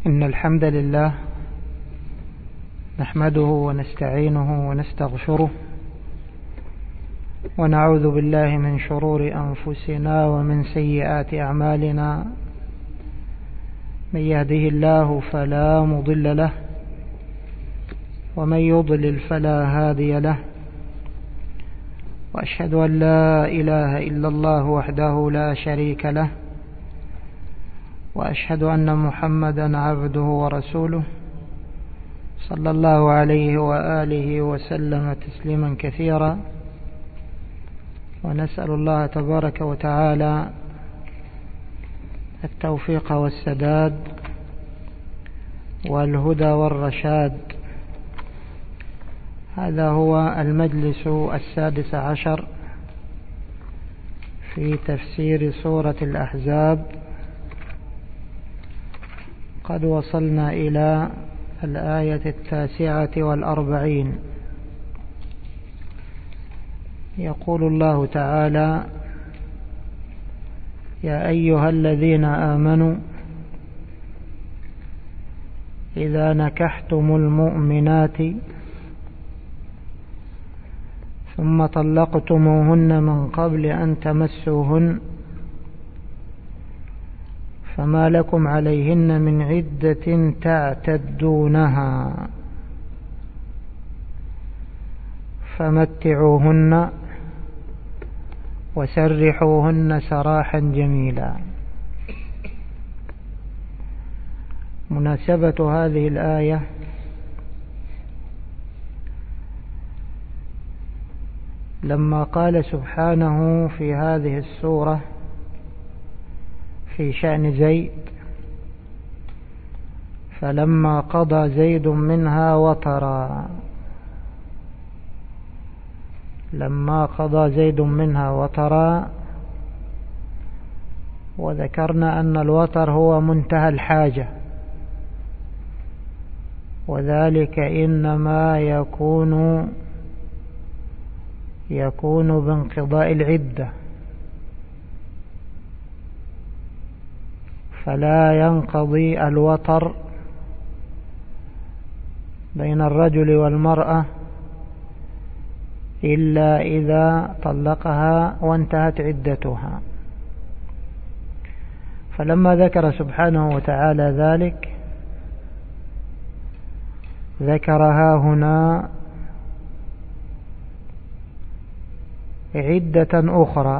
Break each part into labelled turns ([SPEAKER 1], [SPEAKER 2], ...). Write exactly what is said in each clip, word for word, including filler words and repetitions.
[SPEAKER 1] إن الحمد لله نحمده ونستعينه ونستغفره ونعوذ بالله من شرور أنفسنا ومن سيئات أعمالنا. من يهده الله فلا مضل له ومن يضلل فلا هادي له، وأشهد أن لا إله إلا الله وحده لا شريك له، وأشهد أن محمدا عبده ورسوله صلى الله عليه وآله وسلم تسليما كثيرا. ونسأل الله تبارك وتعالى التوفيق والسداد والهدى والرشاد. هذا هو المجلس السادس عشر في تفسير سورة الأحزاب. قد وصلنا إلى الآية التاسعة والأربعين. يقول الله تعالى: يا أيها الذين آمنوا إذا نكحتم المؤمنات ثم طلقتموهن من قبل أن تمسوهن فما لكم عليهن من عدة تعتدونها فمتعوهن وسرحوهن سراحا جميلا. مناسبة هذه الآية لما قال سبحانه في هذه السورة في شأن زيد: فلما قضى زيد منها وطرا. لما قضى زيد منها وطرا، وذكرنا أن الوطر هو منتهى الحاجة، وذلك إنما يكون يكون بانقضاء العدة، فلا ينقضي الوطر بين الرجل والمرأة إلا إذا طلقها وانتهت عدتها. فلما ذكر سبحانه وتعالى ذلك، ذكرها هنا عدة أخرى،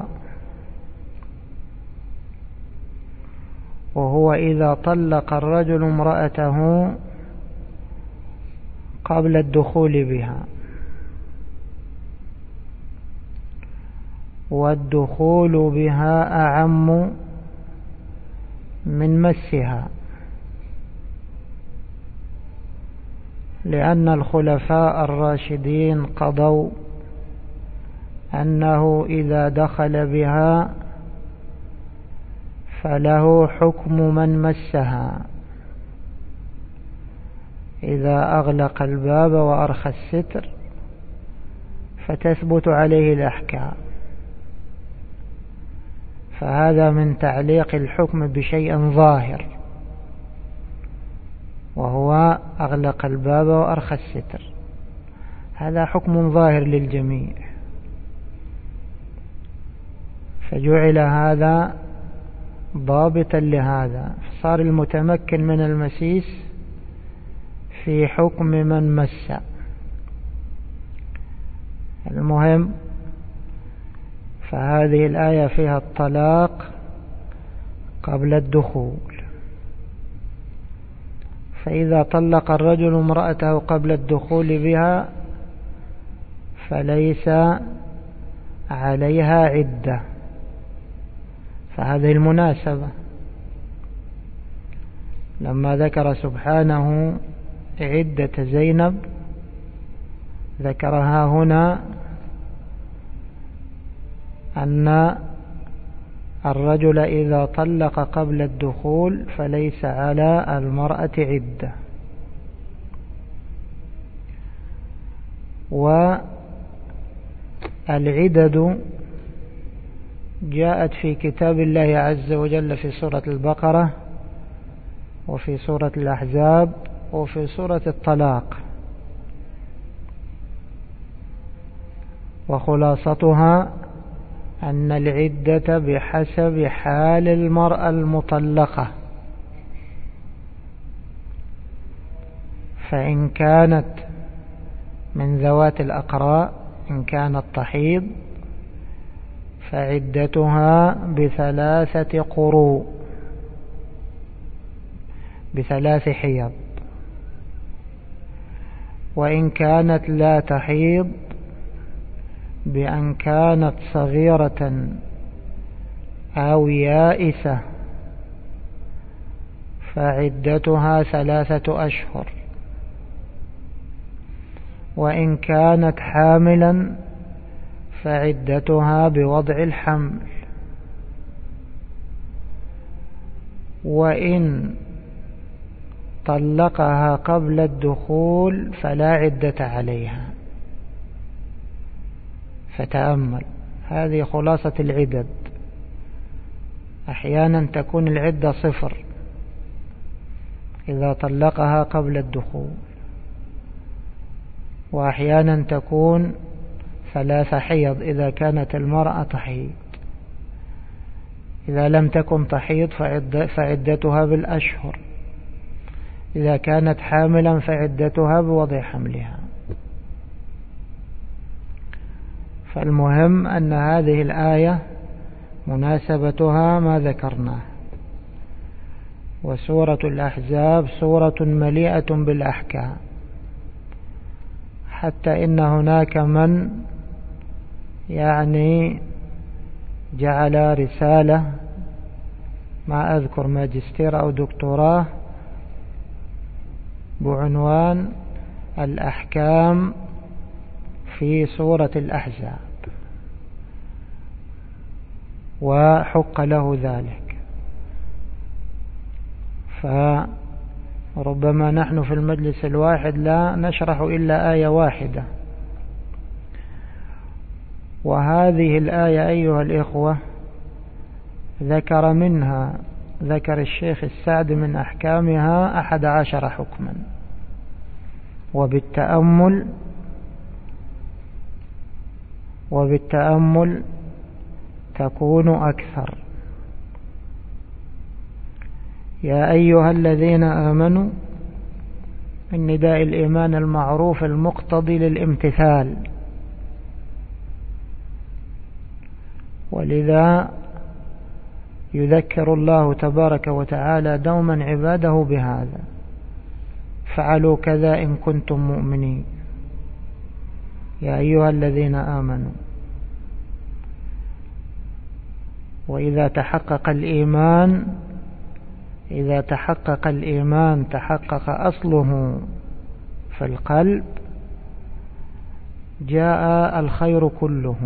[SPEAKER 1] وهو إذا طلق الرجل امرأته قبل الدخول بها. والدخول بها أعم من مسها، لأن الخلفاء الراشدين قضوا أنه إذا دخل بها فله حكم من مسها إذا أغلق الباب وأرخى الستر، فتثبت عليه الأحكام. فهذا من تعليق الحكم بشيء ظاهر، وهو أغلق الباب وأرخى الستر. هذا حكم ظاهر للجميع، فجعل هذا ضابطا لهذا، صار المتمكن من المسيس في حكم من مس. المهم، فهذه الآية فيها الطلاق قبل الدخول. فإذا طلق الرجل امرأته قبل الدخول بها فليس عليها عدة. فهذه المناسبة لما ذكر سبحانه عدة زينب، ذكرها هنا أن الرجل إذا طلق قبل الدخول فليس على المرأة عدة. والعدد جاءت في كتاب الله عز وجل في سورة البقرة وفي سورة الأحزاب وفي سورة الطلاق. وخلاصتها أن العدة بحسب حال المرأة المطلقة، فإن كانت من ذوات الأقراء إن كانت تحيض فعدتها بثلاثة قروء، بثلاث حيض. وإن كانت لا تحيض بأن كانت صغيرة أو يائسة فعدتها ثلاثة أشهر. وإن كانت حاملا فعدتها بوضع الحمل. وإن طلقها قبل الدخول فلا عدة عليها. فتأمل، هذه خلاصة العدد. أحيانا تكون العدة صفر إذا طلقها قبل الدخول، وأحيانا تكون ثلاث حيض إذا كانت المرأة تحيض. إذا لم تكن تحيض فعدتها بالأشهر. إذا كانت حاملا فعدتها بوضع حملها. فالمهم أن هذه الآية مناسبتها ما ذكرناه. وسورة الأحزاب سورة مليئة بالأحكام، حتى إن هناك من يعني جعل رسالة، ما أذكر ماجستير أو دكتوراه، بعنوان الأحكام في سورة الأحزاب، وحق له ذلك. فربما نحن في المجلس الواحد لا نشرح إلا آية واحدة، وهذه الآية أيها الإخوة ذكر منها ذكر الشيخ السعد من أحكامها أحد عشر حكما، وبالتأمل وبالتأمل تكون أكثر. يا أيها الذين آمنوا، من نداء الإيمان المعروف المقتضي للامتثال، ولذا يذكر الله تبارك وتعالى دوما عباده بهذا: فعلوا كذا إن كنتم مؤمنين يا أيها الذين آمنوا. وإذا تحقق الإيمان إذا تحقق الإيمان تحقق أصله في القلب، جاء الخير كله.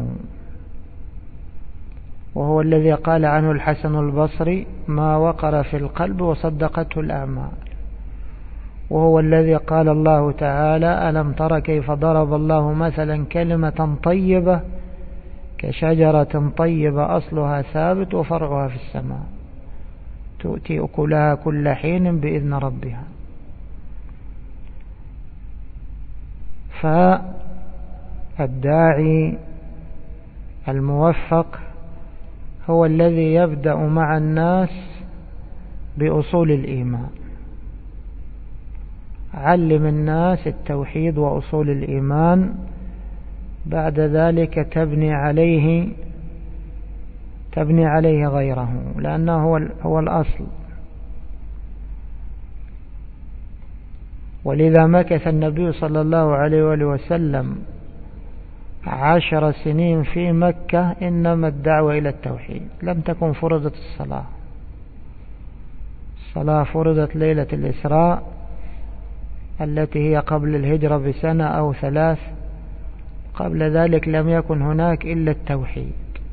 [SPEAKER 1] وهو الذي قال عنه الحسن البصري: ما وقر في القلب وصدقته الأعمال. وهو الذي قال الله تعالى: ألم تر كيف ضرب الله مثلا كلمة طيبة كشجرة طيبة أصلها ثابت وفرعها في السماء تؤتي أكلها كل حين بإذن ربها. فالداعي الموفق هو الذي يبدأ مع الناس بأصول الإيمان. علم الناس التوحيد وأصول الإيمان، بعد ذلك تبني عليه تبني عليه غيره، لأنه هو هو الأصل. ولذا مكث النبي صلى الله عليه وآله وسلم عشر سنين في مكة، إنما الدعوة إلى التوحيد. لم تكن فرضت الصلاة. الصلاة فرضت ليلة الإسراء التي هي قبل الهجرة بسنة أو ثلاث. قبل ذلك لم يكن هناك إلا التوحيد.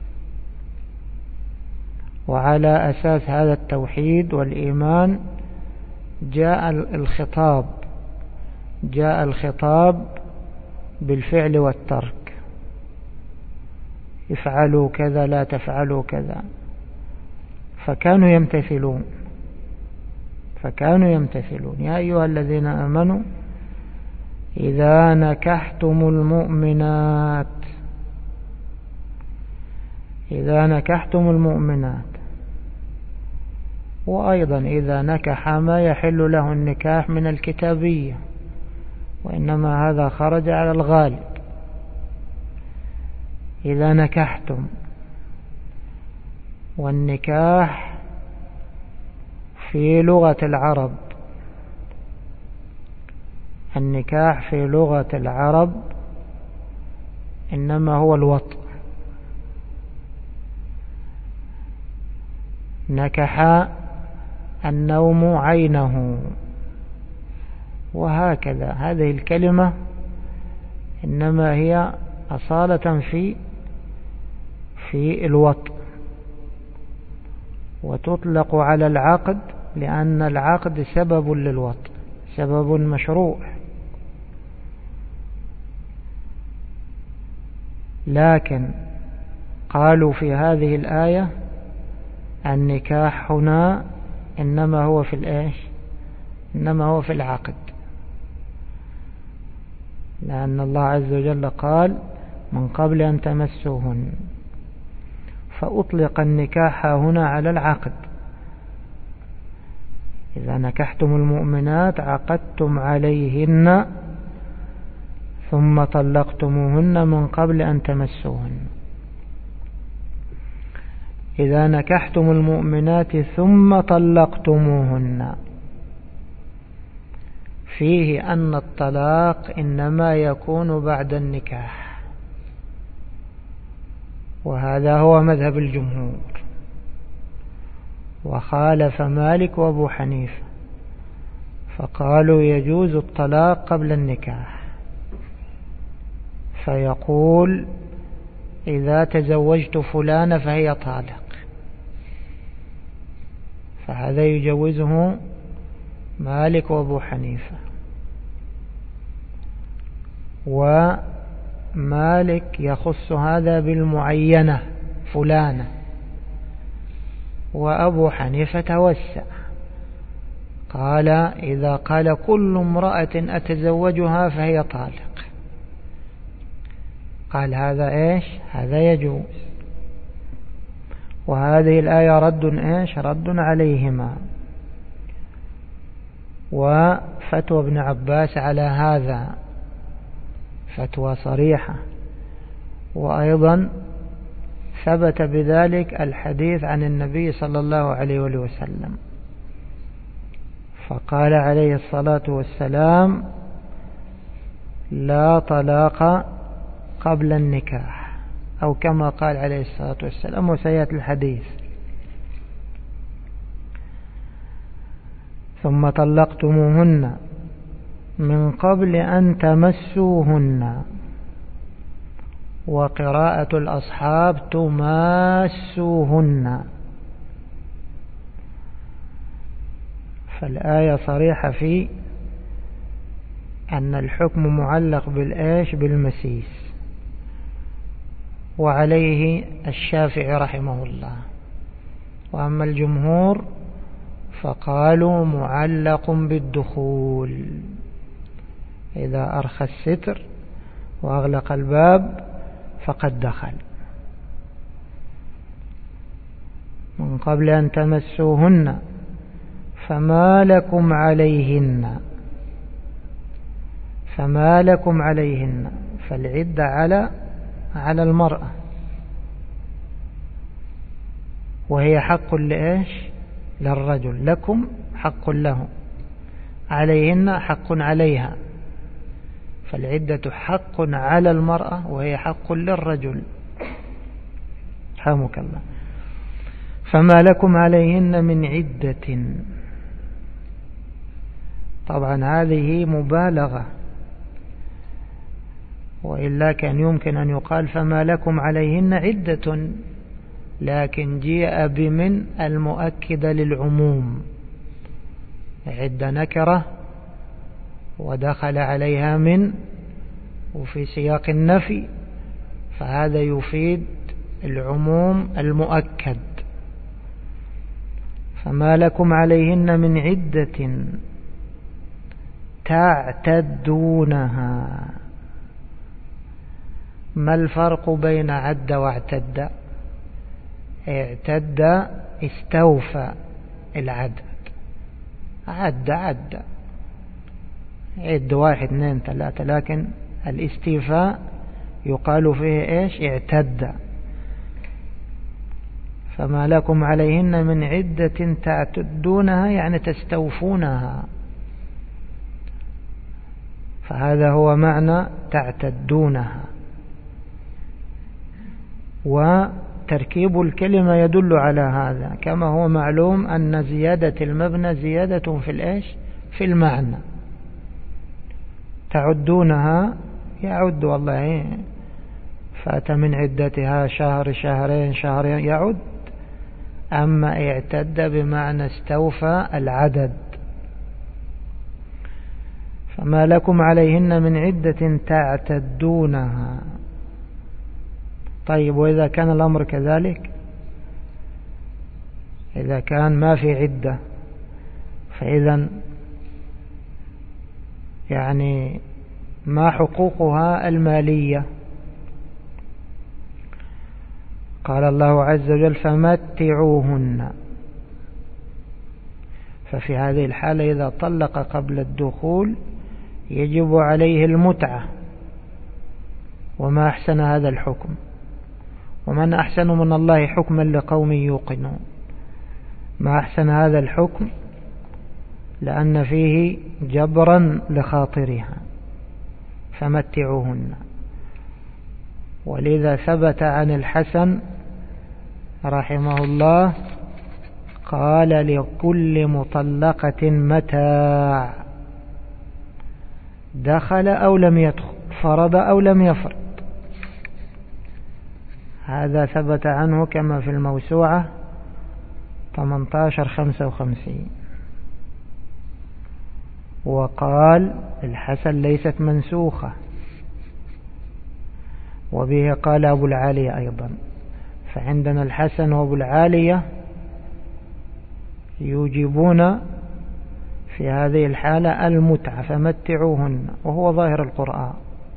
[SPEAKER 1] وعلى أساس هذا التوحيد والإيمان جاء الخطاب جاء الخطاب بالفعل والترك: افعلوا كذا لا تفعلوا كذا. فكانوا يمتثلون. فكانوا يمتثلون. يا أيها الذين آمنوا إذا نكحتم المؤمنات إذا نكحتم المؤمنات وأيضا إذا نكح ما يحل له النكاح من الكتابية، وإنما هذا خرج على الغالب. إذا نكحتم، والنكاح في لغة العرب النكاح في لغة العرب إنما هو الوطء. نكح النوم عينه، وهكذا. هذه الكلمة إنما هي أصالة في في الوطء، وتطلق على العقد لأن العقد سبب للوطء، سبب مشروع. لكن قالوا في هذه الآية النكاح هنا إنما هو في الإيش إنما هو في العقد، لأن الله عز وجل قال من قبل أن تمسوهن، فأطلق النكاح هنا على العقد. إذا نكحتم المؤمنات عقدتم عليهن ثم طلقتموهن من قبل أن تمسوهن. إذا نكحتم المؤمنات ثم طلقتموهن، فيه أن الطلاق إنما يكون بعد النكاح، وهذا هو مذهب الجمهور، وخالف مالك وأبو حنيفة فقالوا يجوز الطلاق قبل النكاح. فيقول إذا تزوجت فلانة فهي طالق، فهذا يجوزه مالك وأبو حنيفة. ومالك يخص هذا بالمعينة فلانة، وأبو حنيفة توسع قال إذا قال كل امرأة أتزوجها فهي طالق، قال هذا إيش هذا يجوز. وهذه الآية رد إيش رد عليهما. وفتوى ابن عباس على هذا فتوى صريحة، وأيضا ثبت بذلك الحديث عن النبي صلى الله عليه وسلم، فقال عليه الصلاة والسلام لا طلاق قبل النكاح، أو كما قال عليه الصلاة والسلام، وسيأتي الحديث. ثم طلقتموهن من قبل أن تمسوهن، وقراءة الأصحاب تماسوهن. فالآية صريحة في أن الحكم معلق بالإيش بالمسيس، وعليه الشافعي رحمه الله. وأما الجمهور فقالوا معلق بالدخول، إذا أرخى الستر وأغلق الباب فقد دخل. من قبل أن تمسوهن فما لكم عليهن فما لكم عليهن فالعدة على على المرأة، وهي حق لإيش للرجل، لكم حق له، عليهن حق عليها، فالعدة حق على المرأة وهي حق للرجل. رحمك الله. فما لكم عليهن من عدة، طبعا هذه مبالغة، وإلا كان يمكن أن يقال فما لكم عليهن عدة، لكن جيء بمن المؤكدة للعموم، عدة نكرة ودخل عليها من وفي سياق النفي، فهذا يفيد العموم المؤكد. فما لكم عليهن من عدة تعتدونها. ما الفرق بين عد واعتد؟ اعتد استوفى العدد، عد عد عد واحد اثنين ثلاثة، لكن الاستيفاء يقال فيه ايش؟ اعتد. فما لكم عليهن من عدة تعتدونها يعني تستوفونها، فهذا هو معنى تعتدونها. وتركيب الكلمة يدل على هذا، كما هو معلوم أن زيادة المبنى زيادة في الإيش؟ في المعنى. تعدونها يعد، والله فات من عدتها شهر شهرين شهرين يعد. أما اعتد بمعنى استوفى العدد. فما لكم عليهن من عدة تعتدونها. طيب، وإذا كان الأمر كذلك، إذا كان ما في عدة، فإذا يعني ما حقوقها المالية؟ قال الله عز وجل فمتعوهن. ففي هذه الحالة إذا طلق قبل الدخول يجب عليه المتعة، وما أحسن هذا الحكم، ومن أحسن من الله حكما لقوم يوقنون. ما أحسن هذا الحكم لأن فيه جبرا لخاطرها، فمتعوهن. ولذا ثبت عن الحسن رحمه الله قال لكل مطلقة متاع، دخل أو لم يدخل، فرض أو لم يفرض. هذا ثبت عنه كما في الموسوعة ثمانية عشر خمسة وخمسين. وقال الحسن ليست منسوخة، وبه قال أبو العالية أيضا. فعندنا الحسن وأبو العالية يوجبون في هذه الحالة المتعة، فمتعوهن، وهو ظاهر القرآن.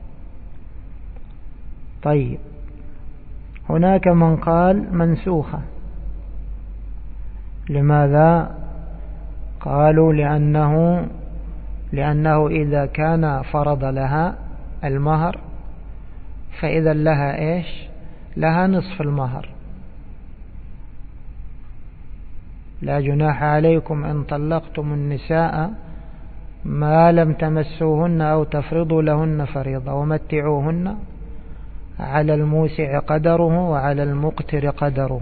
[SPEAKER 1] طيب، هناك من قال منسوخة. لماذا؟ قالوا لأنه لأنه إذا كان فرض لها المهر فإذا لها إيش؟ لها نصف المهر. لا جناح عليكم إن طلقتم النساء ما لم تمسوهن أو تفرضوا لهن فريضة ومتعوهن على الموسع قدره وعلى المقتر قدره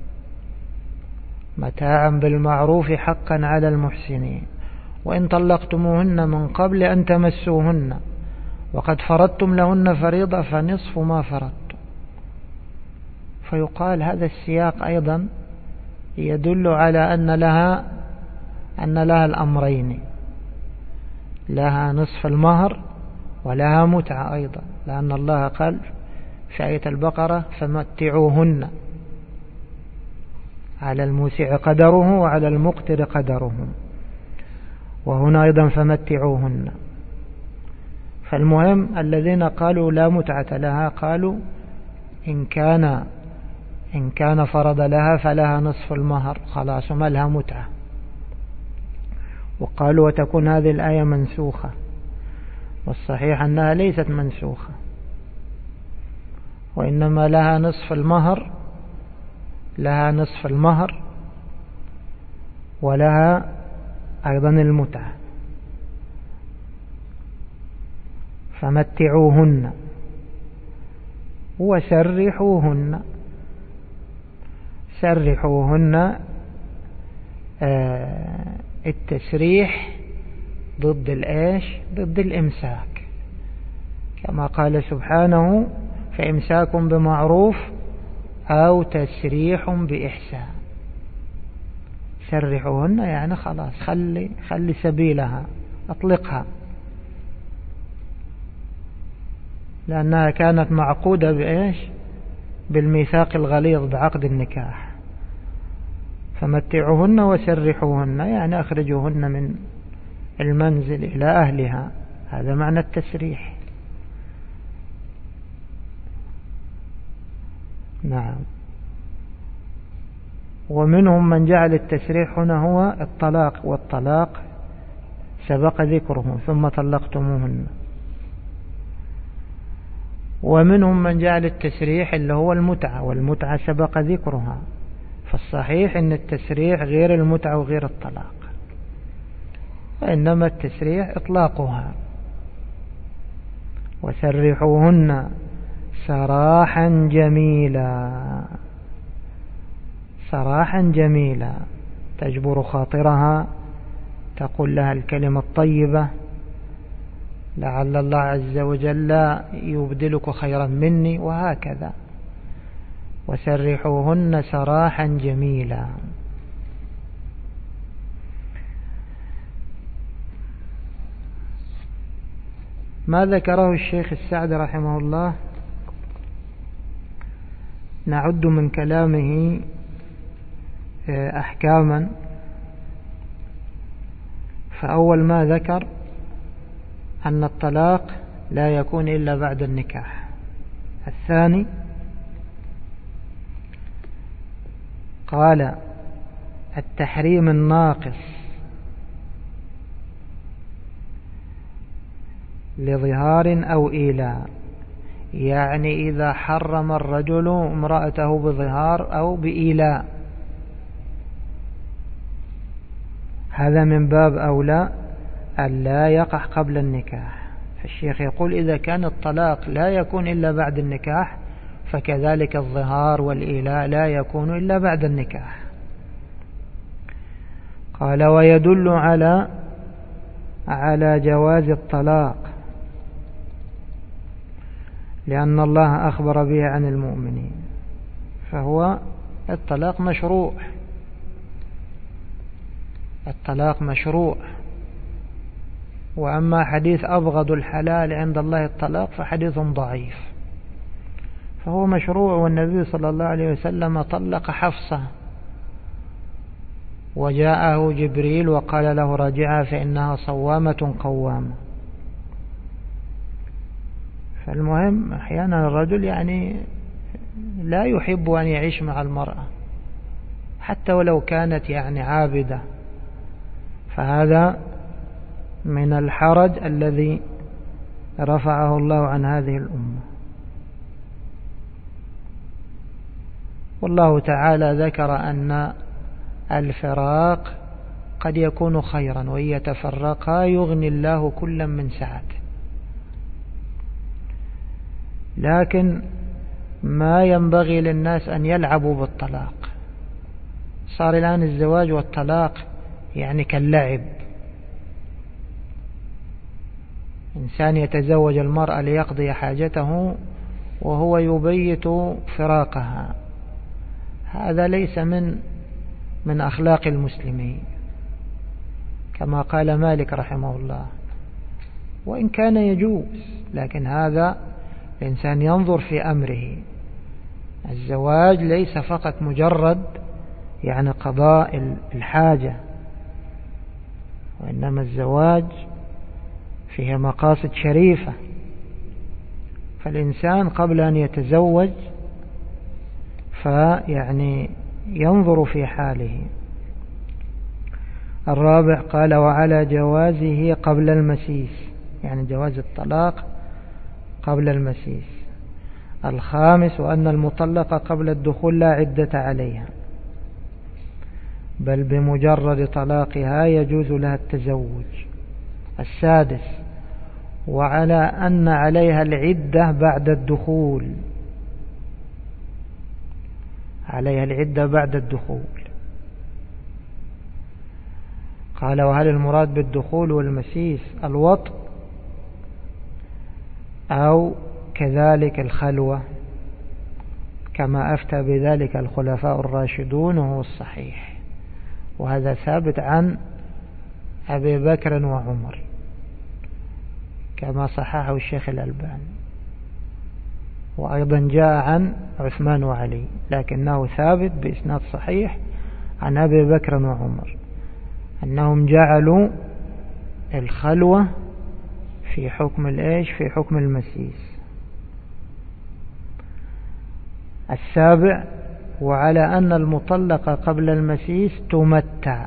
[SPEAKER 1] متاعا بالمعروف حقا على المحسنين. وإن طلقتموهن من قبل أن تمسوهن وقد فرضتم لهن فريضة فنصف ما فرضتم. فيقال هذا السياق أيضا يدل على أن لها أن لها الأمرين، لها نصف المهر ولها متعة أيضا، لأن الله قال في آية البقرة فمتعوهن على الموسع قدره وعلى المقتر قدره، وهنا أيضا فمتعوهن. فالمهم الذين قالوا لا متعة لها قالوا إن كان إن كان فرض لها فلها نصف المهر خلاص وما لها متعة. وقالوا وتكون هذه الآية منسوخة، والصحيح أنها ليست منسوخة، وإنما لها نصف المهر لها نصف المهر ولها أيضا المتعة. فمتعوهن وسرحوهن. سرحوهن آه التسريح ضد الإيش؟ ضد الإمساك، كما قال سبحانه فإمساك بمعروف أو تسريح بإحسان. سرحوهن يعني خلاص خلي, خلي سبيلها، أطلقها، لأنها كانت معقودة بإيش؟ بالميثاق الغليظ بعقد النكاح. فمتعوهن وسرحوهن يعني أخرجوهن من المنزل إلى أهلها، هذا معنى التسريح. نعم. ومنهم من جعل التسريح هنا هو الطلاق، والطلاق سبق ذكره ثم طلقتموهن. ومنهم من جعل التسريح اللي هو المتعة، والمتعة سبق ذكرها، فالصحيح ان التسريح غير المتعة وغير الطلاق، وإنما التسريح إطلاقها. وسرحوهن سراحا جميلا، سراحا جميلا، تجبر خاطرها، تقول لها الكلمة الطيبة، لعل الله عز وجل يبدلك خيرا مني، وهكذا. وسرحوهن سراحا جميلا. ما ذكره الشيخ السعدي رحمه الله نعد من كلامه أحكاما. فأول ما ذكر أن الطلاق لا يكون إلا بعد النكاح. الثاني قال التحريم الناقص لظهار أو إيلاء، يعني إذا حرم الرجل امرأته بظهار أو بإيلاء، هذا من باب أولى أن لا يقع قبل النكاح. فالشيخ يقول إذا كان الطلاق لا يكون إلا بعد النكاح، فكذلك الظهار والإيلاء لا يكون إلا بعد النكاح. قال ويدل على على جواز الطلاق لأن الله أخبر به عن المؤمنين، فهو الطلاق مشروع، الطلاق مشروع. وأما حديث أبغض الحلال عند الله الطلاق فحديث ضعيف، فهو مشروع. والنبي صلى الله عليه وسلم طلق حفصة وجاءه جبريل وقال له راجعها فإنها صوامة قوامة. فالمهم أحيانا الرجل يعني لا يحب أن يعيش مع المرأة حتى ولو كانت يعني عابدة، فهذا من الحرج الذي رفعه الله عن هذه الأمة. والله تعالى ذكر أن الفراق قد يكون خيرا، وإن يتفرقا يغني الله كلا من سعته. لكن ما ينبغي للناس أن يلعبوا بالطلاق. صار الآن الزواج والطلاق يعني كاللعب. إنسان يتزوج المرأة ليقضي حاجته وهو يبيت فراقها، هذا ليس من من أخلاق المسلمين كما قال مالك رحمه الله، وإن كان يجوز، لكن هذا الإنسان ينظر في أمره. الزواج ليس فقط مجرد يعني قضاء الحاجة، وإنما الزواج فيه مقاصد شريفة. فالإنسان قبل أن يتزوج فيعني ينظر في حاله. الرابع قال وعلى جوازه قبل المسيس، يعني جواز الطلاق قبل المسيس. الخامس وأن المطلقة قبل الدخول لا عدة عليها، بل بمجرد طلاقها يجوز لها التزوج. السادس وعلى أن عليها العدة بعد الدخول، عليها العدة بعد الدخول. قال وهل المراد بالدخول والمسيس الوطء أو كذلك الخلوة، كما أفتى بذلك الخلفاء الراشدون وهو الصحيح، وهذا ثابت عن أبي بكر وعمر كما صححه الشيخ الألباني، وأيضا جاء عن عثمان وعلي، لكنه ثابت بإسناد صحيح عن أبي بكر وعمر أنهم جعلوا الخلوة في حكم الإيش في حكم المسيس. السابع وعلى أن المطلقة قبل المسيس تمتع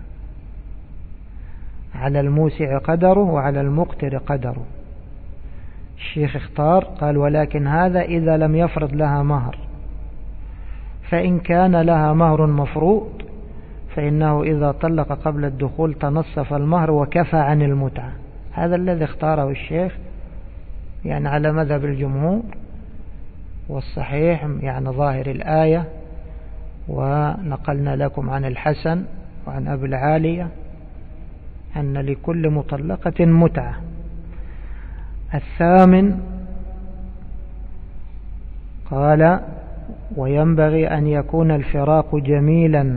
[SPEAKER 1] على الموسع قدره وعلى المقتر قدره. الشيخ اختار قال ولكن هذا إذا لم يفرض لها مهر، فإن كان لها مهر مفروض فإنه إذا طلق قبل الدخول تنصف المهر وكفى عن المتعة. هذا الذي اختاره الشيخ يعني على مذهب الجمهور، والصحيح يعني ظاهر الآية، ونقلنا لكم عن الحسن وعن أبي العالية أن لكل مطلقة متعة. الثامن قال وينبغي أن يكون الفراق جميلا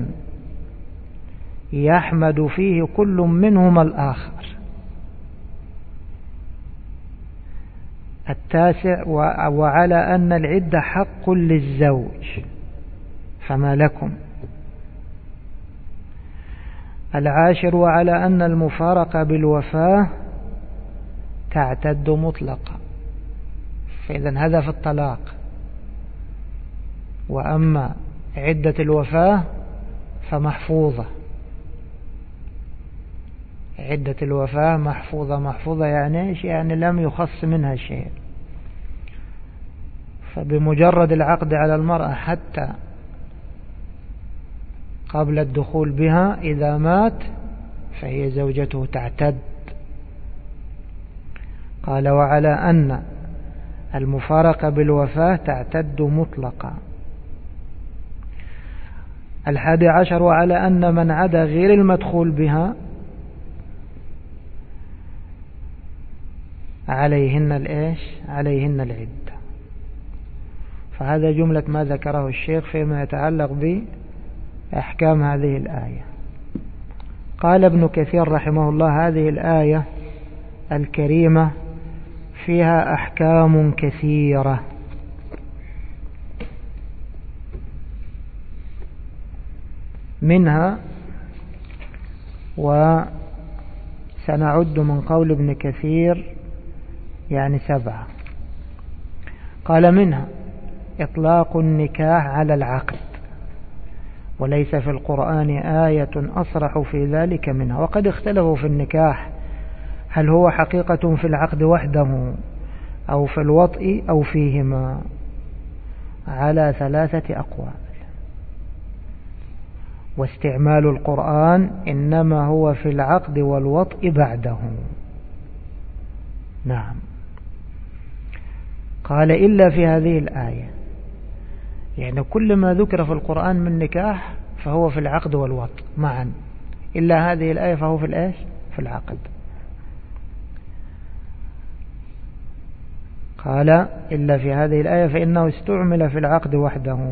[SPEAKER 1] يحمد فيه كل منهما الآخر. التاسع وعلى أن العدة حق للزوج فما لكم. العاشر وعلى أن المفارقة بالوفاة تعتد مطلقا، فإذا هذا في الطلاق. وأما عدة الوفاة فمحفوظة، عدة الوفاة محفوظة. محفوظة يعني إيش؟ يعني لم يخص منها شيء، فبمجرد العقد على المرأة حتى قبل الدخول بها إذا مات فهي زوجته تعتد. قال وعلى أن المفارقة بالوفاة تعتد مطلقا. الحادي عشر وعلى أن من عدا غير المدخول بها عليهن الإيش؟ عليهن العدة. فهذا جملة ما ذكره الشيخ فيما يتعلق بأحكام هذه الآية. قال ابن كثير رحمه الله هذه الآية الكريمة فيها أحكام كثيرة، منها وسنعد من قول ابن كثير يعني سبعة. قال منها إطلاق النكاح على العقد، وليس في القرآن آية أصرح في ذلك منها. وقد اختلفوا في النكاح هل هو حقيقة في العقد وحده أو في الوطء أو فيهما على ثلاثة أقوال. واستعمال القرآن إنما هو في العقد والوطء بعده. نعم. قال إلا في هذه الآية، يعني كل ما ذكر في القرآن من نكاح فهو في العقد والوطء معا، إلا هذه الآية فهو في الإيش؟ في العقد. قال إلا في هذه الآية فإنه استعمل في العقد وحده.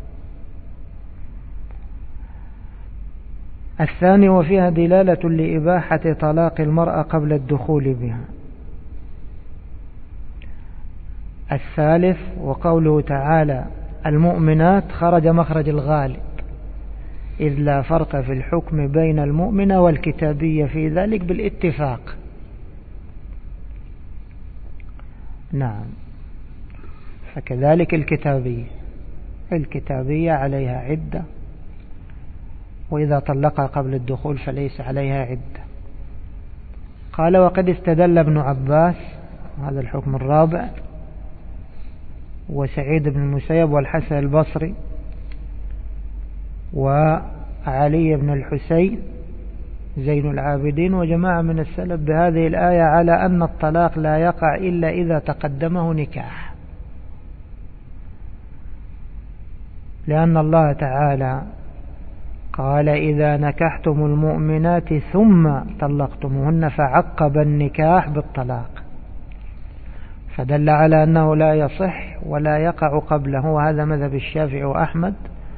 [SPEAKER 1] الثاني وفيها دلالة لإباحة طلاق المرأة قبل الدخول بها. الثالث وقوله تعالى المؤمنات خرج مخرج الغالب إذ لا فرق في الحكم بين المؤمنة والكتابية في ذلك بالاتفاق. نعم. فكذلك الكتابية الكتابية عليها عدة، وإذا طلقها قبل الدخول فليس عليها عدة. قال وقد استدل ابن عباس، هذا الحكم الرابع، وسعيد بن المسيب والحسن البصري وعلي بن الحسين زين العابدين وجماعة من السلف بهذه الآية على أن الطلاق لا يقع إلا إذا تقدمه نكاح، لأن الله تعالى قال إذا نكحتم المؤمنات ثم طلقتموهن فعقب النكاح بالطلاق، فدل على أنه لا يصح ولا يقع قبله. وهذا مذهب الشافعي وأحمد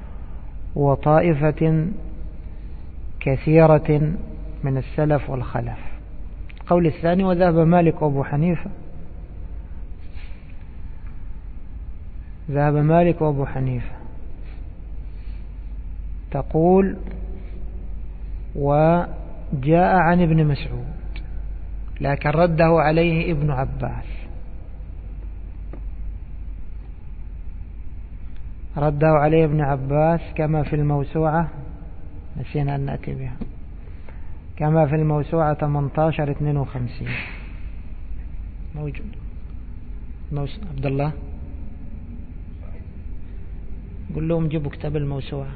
[SPEAKER 1] وطائفة كثيرة من السلف والخلف. قول الثاني وذهب مالك وأبو حنيفة ذهب مالك وأبو حنيفة تقول وجاء عن ابن مسعود، لكن رده عليه ابن عباس، رده عليه ابن عباس كما في الموسوعة، نسينا أن نأتي بها، كما في الموسوعة ثمانية عشر اثنين وخمسين موجود. موس... عبد الله قل لهم جيبوا كتاب الموسوعة.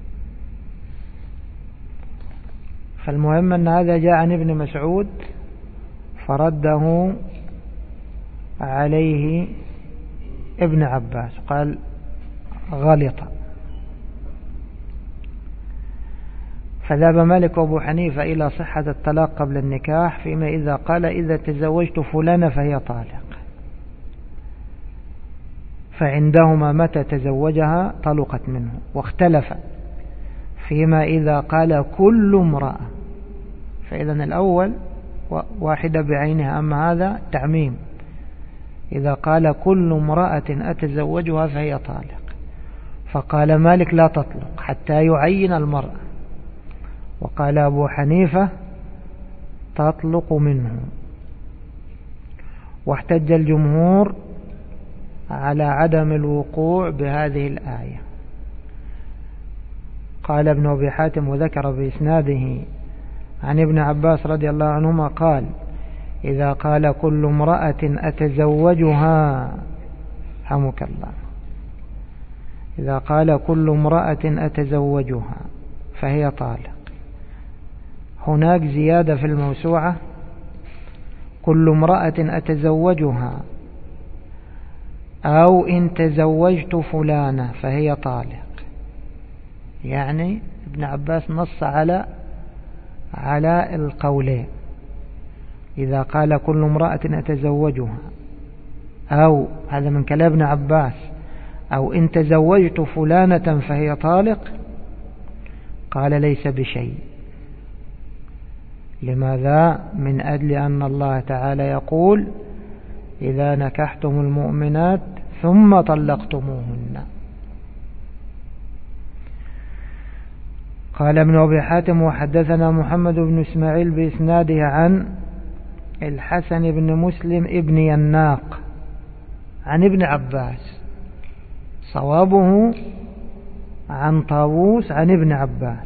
[SPEAKER 1] فالمهم أن هذا جاء عن ابن مسعود فرده عليه ابن عباس، قال غلط. فذهب مالك وابو حنيفة إلى صحة الطلاق قبل النكاح، فيما إذا قال إذا تزوجت فلانة فهي طالق، فعندهما متى تزوجها طلقت منه. واختلف فيما إذا قال كل امرأة، فإذا الأول واحدة بعينها، أما هذا تعميم. إذا قال كل امرأة أتزوجها فهي طالق، فقال مالك لا تطلق حتى يعين المرأة، وقال أبو حنيفة تطلق منه. واحتج الجمهور على عدم الوقوع بهذه الآية. قال ابن أبي حاتم وذكر بإسناده عن ابن عباس رضي الله عنهما قال إذا قال كل امرأة أتزوجها، حمك الله، إذا قال كل امرأة أتزوجها فهي طالق. هناك زيادة في الموسوعة كل امرأة أتزوجها أو إن تزوجت فلانة فهي طالق، يعني ابن عباس نص على على القولين، إذا قال كل امرأة أتزوجها أو هذا من كلام ابن عباس أو إن تزوجت فلانة فهي طالق، قال ليس بشيء. لماذا؟ من أجل أن الله تعالى يقول إذا نكحتم المؤمنات ثم طلقتموهن. قال ابن أبي حاتم وحدثنا محمد بن إسماعيل بإسناده عن الحسن بن مسلم ابن يناق عن ابن عباس، صوابه عن طاووس عن ابن عباس،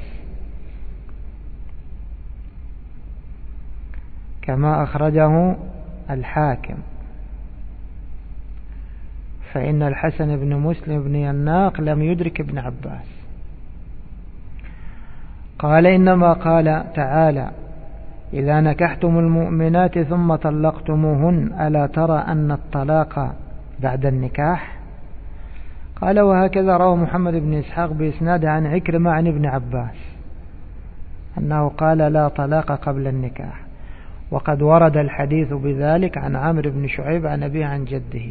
[SPEAKER 1] كما أخرجه الحاكم، فإن الحسن بن مسلم بن يناق لم يدرك ابن عباس. قال إنما قال تعالى إذا نكحتم المؤمنات ثم طلقتموهن ألا ترى أن الطلاق بعد النكاح؟ قال وهكذا روى محمد بن إسحاق بإسناد عن عكرمة عن ابن عباس أنه قال لا طلاق قبل النكاح، وقد ورد الحديث بذلك عن عمرو بن شعيب عن أبيه عن جده.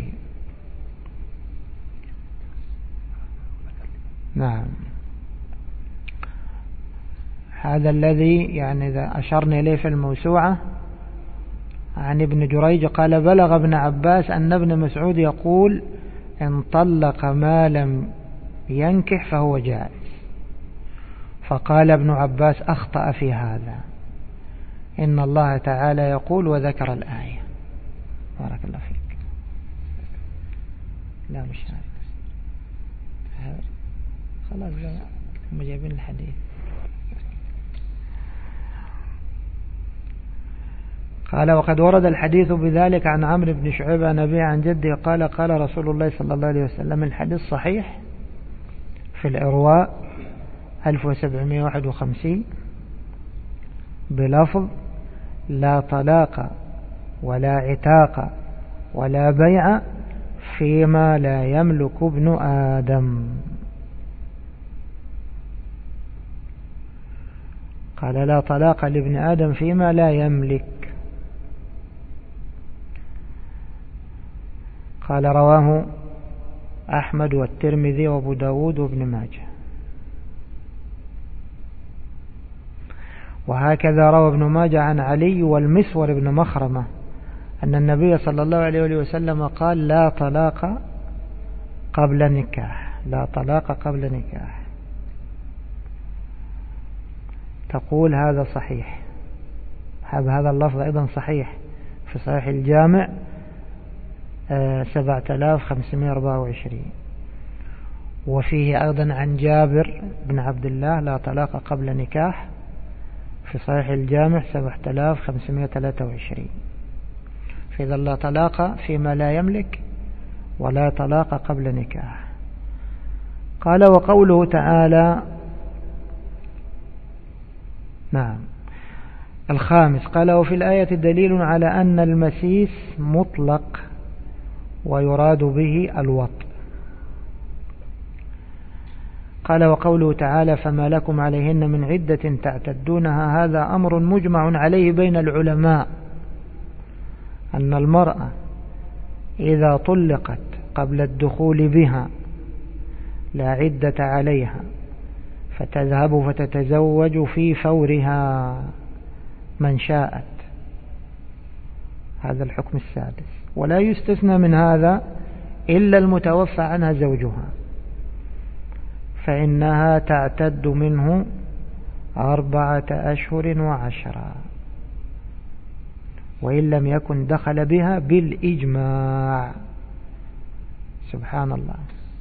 [SPEAKER 1] نعم، هذا الذي يعني إذا أشرنا إليه في الموسوعة عن ابن جريج قال بلغ ابن عباس أن ابن مسعود يقول إن طلق ما لم ينكح فهو جائز، فقال ابن عباس أخطأ في هذا، إن الله تعالى يقول وذكر الآية. بارك الله فيك. لا مش هذا، خلاص هم جايبين الحديث. قال وقد ورد الحديث بذلك عن عمرو بن شعيب عن أبيه عن جده قال قال رسول الله صلى الله عليه وسلم، الحديث صحيح في الإرواء ألف وسبعمائة وواحد وخمسين بلفظ لا طلاق ولا عتاق ولا بيع فيما لا يملك ابن آدم. قال لا طلاق لابن آدم فيما لا يملك. قال رواه أحمد والترمذي وابو داود وابن ماجه. وهكذا روى ابن ماجه عن علي والمسور بن مخرمة أن النبي صلى الله عليه وسلم قال لا طلاق قبل نكاح، لا طلاق قبل نكاح. تقول هذا صحيح، هذا اللفظ أيضا صحيح في صحيح الجامع سبعة آلاف خمسمائة وأربعة وعشرين. وفيه أيضا عن جابر بن عبد الله لا طلاق قبل نكاح في صحيح الجامع سبعة آلاف خمسمائة وثلاثة وعشرين. فإذا لا طلاق فيما لا يملك ولا طلاق قبل نكاح. قال وقوله تعالى نعم الخامس قال وفي الآية دليل على أن المسيس مطلق ويراد به الوطء. قال وقوله تعالى فما لكم عليهن من عدة تعتدونها هذا أمر مجمع عليه بين العلماء أن المرأة إذا طلقت قبل الدخول بها لا عدة عليها فتذهب فتتزوج في فورها من شاءت. هذا الحكم السادس. ولا يستثنى من هذا إلا المتوفى عنها زوجها فإنها تعتد منه أربعة أشهر وعشرة وإن لم يكن دخل بها بالإجماع. سبحان الله.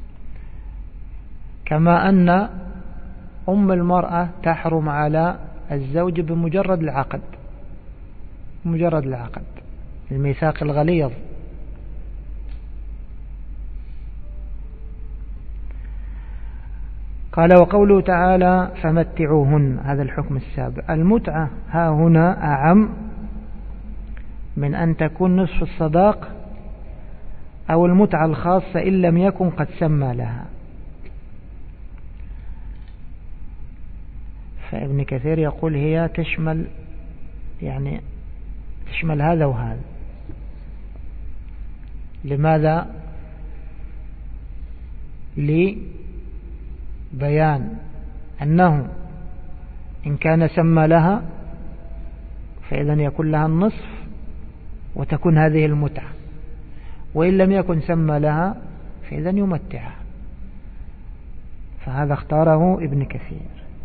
[SPEAKER 1] كما أن أم المرأة تحرم على الزوج بمجرد العقد، مجرد العقد الميثاق الغليظ. قال وقوله تعالى فمتعوهن هذا الحكم السابق. المتعة ها هنا أعم من أن تكون نصف الصداق أو المتعة الخاصة إن لم يكن قد سمى لها. فابن كثير يقول هي تشمل يعني تشمل هذا وهذا. لماذا؟ لبيان أنه إن كان سمى لها فإذا يكون لها النصف وتكون هذه المتعة، وإن لم يكن سمى لها فإذا يمتعها. فهذا اختاره ابن كثير.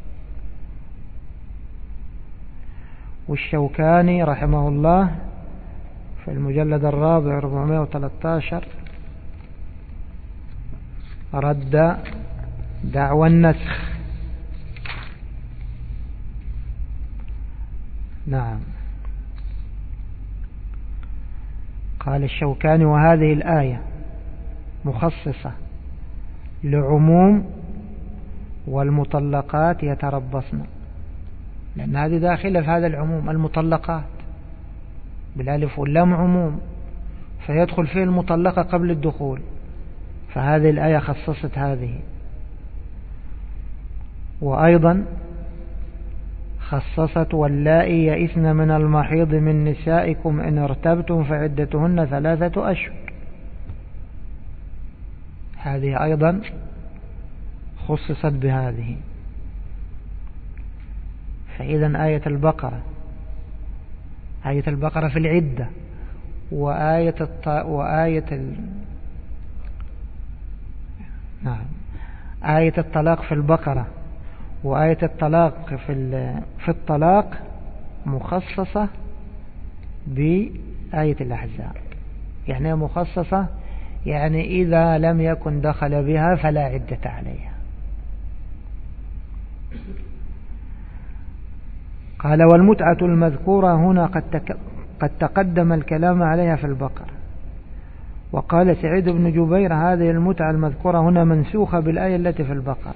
[SPEAKER 1] والشوكاني رحمه الله في المجلد الرابع أربعمائة وثلاثة عشر رد دعوى النسخ. نعم. قال الشوكاني وهذه الآية مخصصة لعموم والمطلقات يتربصن، لأن هذه داخلة في هذا العموم. المطلقات بالالف واللام عموم فيدخل فيه المطلقة قبل الدخول، فهذه الآية خصصت هذه. وأيضا خصصت واللائي يئسن من المحيض من نسائكم إن ارتبتم فعدتهن ثلاثة أشهر. هذه أيضا خصصت بهذه. فإذا آية البقرة آية البقرة في العدة وآية الط... وآية ال... نعم آية الطلاق في البقرة وآية الطلاق في ال... في الطلاق مخصصة بآية الأحزاب. يعني مخصصة يعني إذا لم يكن دخل بها فلا عدة عليها. قال والمتعة المذكورة هنا قد, تك... قد تقدم الكلام عليها في البقرة. وقال سعيد بن جبير هذه المتعة المذكورة هنا منسوخة بالآية التي في البقرة.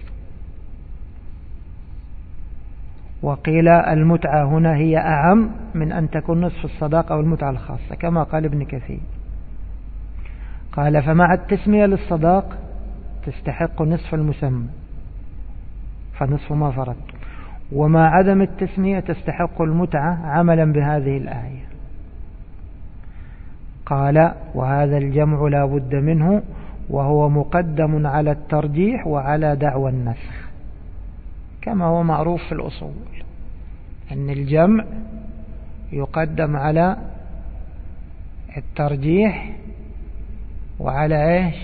[SPEAKER 1] وقيل المتعة هنا هي أعم من أن تكون نصف الصداقة أو المتعة الخاصة كما قال ابن كثير. قال فمع التسمية للصداق تستحق نصف المسمى فنصف ما فرض، وما عدم التسمية تستحق المتعة عملا بهذه الآية. قال وهذا الجمع لا بد منه وهو مقدم على الترجيح وعلى دعوى النسخ كما هو معروف في الأصول أن الجمع يقدم على الترجيح وعلى ايش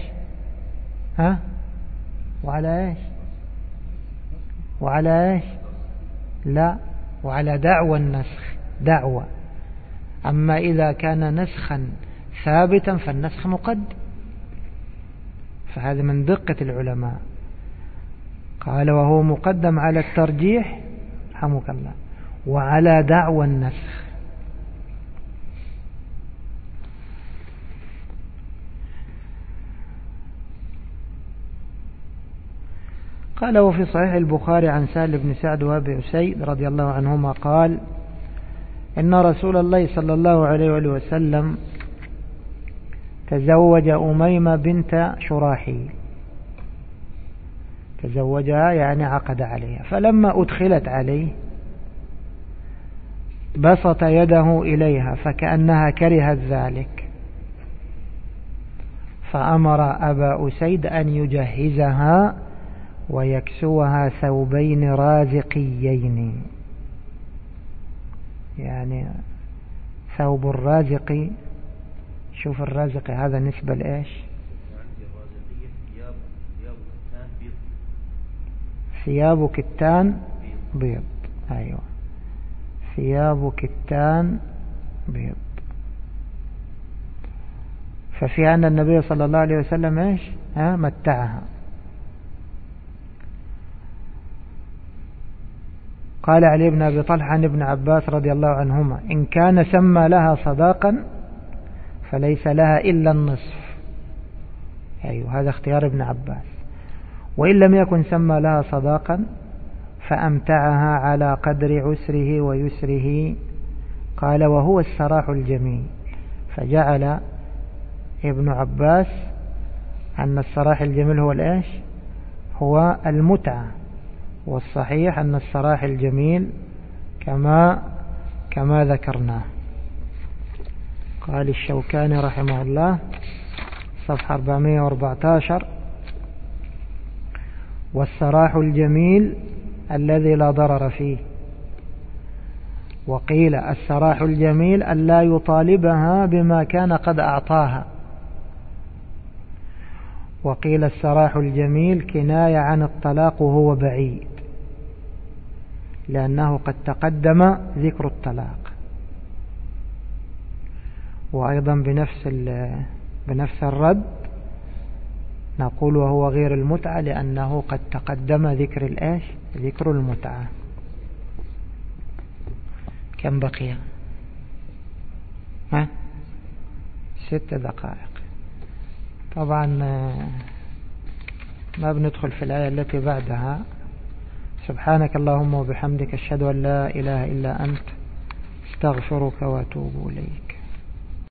[SPEAKER 1] ها وعلى ايش وعلى ايش لا، وعلى دعوى النسخ دعوى. أما إذا كان نسخا ثابتا فالنسخ مقدم، فهذا من دقة العلماء. قال وهو مقدم على الترجيح رحمك الله وعلى دعوى النسخ. قال وفي صحيح البخاري عن سهل بن سعد وابي أسيد رضي الله عنهما قال إن رسول الله صلى الله عليه وآله وسلم تزوج أميمة بنت شراحيل، تزوجها يعني عقد عليها، فلما أدخلت عليه بسط يده إليها فكأنها كرهت ذلك، فأمر أبا أسيد أن يجهزها ويكسوها ثوبين رازقيين. يعني ثوب الرازق، شوف الرازق هذا نسبة لإيش؟ ثياب كتان بيض. أيوة، ثياب كتان بيض. ففي أن النبي صلى الله عليه وسلم إيش؟ ها متعها. قال علي بن أبي طلحة عن ابن عباس رضي الله عنهما إن كان سمى لها صداقا فليس لها إلا النصف. أيوة، هذا اختيار ابن عباس. وإن لم يكن سمى لها صداقا فأمتعها على قدر عسره ويسره. قال وهو السراح الجميل. فجعل ابن عباس أن السراح الجميل هو الإيش؟ هو المتعة، والصحيح أن السراح الجميل كما كما ذكرناه. قال الشوكاني رحمه الله صفحة أربعمائة وأربعة عشر والسراح الجميل الذي لا ضرر فيه. وقيل السراح الجميل أن لا يطالبها بما كان قد أعطاها. وقيل السراح الجميل كناية عن الطلاق وهو بعيد، لأنه قد تقدم ذكر الطلاق. وأيضا بنفس بنفس الرد نقول وهو غير المتعة، لأنه قد تقدم ذكر الآش ذكر المتعة. كم بقي؟ ها؟ ست دقائق. طبعا ما بندخل في الآية التي بعدها. سبحانك اللهم وبحمدك أشهد أن لا إله إلا أنت استغفرك وأتوب إليك.